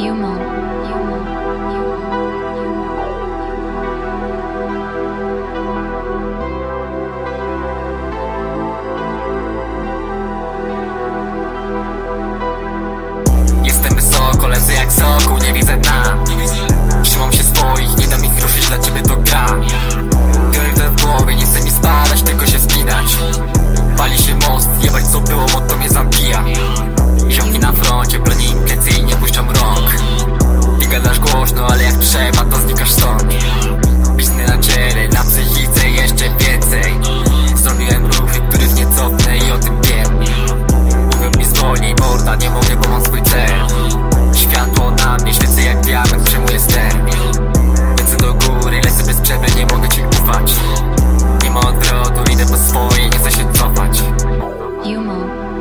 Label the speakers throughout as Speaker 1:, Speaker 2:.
Speaker 1: Yumo.
Speaker 2: Jestem wysoko, lecę jak sokół, nie widzę dna. Trzymam się swoich, nie dam ich ruszyć, dla ciebie to gra. Priorytet w głowie, nie chce mi spadać, tylko się wspinać. Pali się most, jebać co było, bo to mnie zabija. Ziomki na froncie, broni im plecy i nie puszczam rąk. Ty gadasz głośno, ale jak trzeba, to znikasz stąd. Pisny na ciele, na psychice jeszcze więcej. Zrobiłem ruchy, których nie cofnę i o tym wiem. Mówią mi zwolnij, morda, nie mogę, bo mam swój cel. Światło na mnie, świecę jak diament, przejmuję ster. Lecę do góry, lecę bez przerwy, nie mogę ci ufać. Nie ma odwrotu, idę po swoje, nie chcę się cofać.
Speaker 1: Yumo.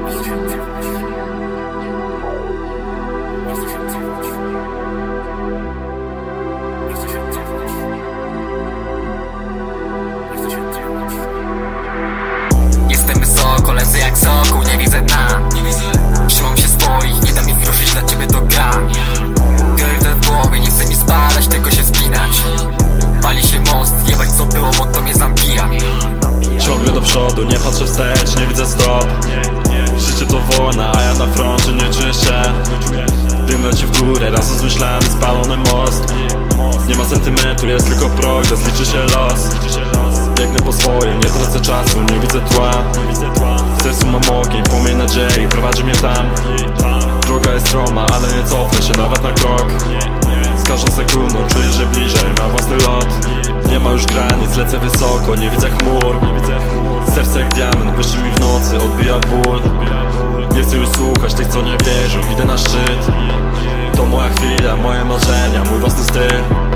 Speaker 2: Jestem wysoko, lecę jak sokół, nie widzę dna. Trzymam się swoich, nie dam ich ruszyć, dla ciebie to gra. Priorytet w głowie, nie chce mi spadać, tylko się wspinać. Pali się most, jebać co było, bo to mnie zabija.
Speaker 3: Ciągle do przodu, nie patrzę wstecz, nie widzę stop. Życie to wojna, a ja na froncie nie czuję się. Dym leci w górę, razem z myślami spalony most. Nie ma sentymentu, jest tylko progres, liczy się los. Biegnę po swoim, nie tracę czasu, nie widzę tła. W sercu mam ogień, płomień nadziei, prowadzi mnie tam. Droga jest stroma, ale nie cofnę się nawet na krok. Z każdą sekundą czuję, że bliżej na własny lot. Nie ma już granic, lecę wysoko, nie widzę chmur. Serce jak diament, błyszczy mi w nocy, odbija ból. Nie chcę już słuchać tych, co nie wierzą, idę na szczyt. To moja chwila, moje marzenia, mój własny styl.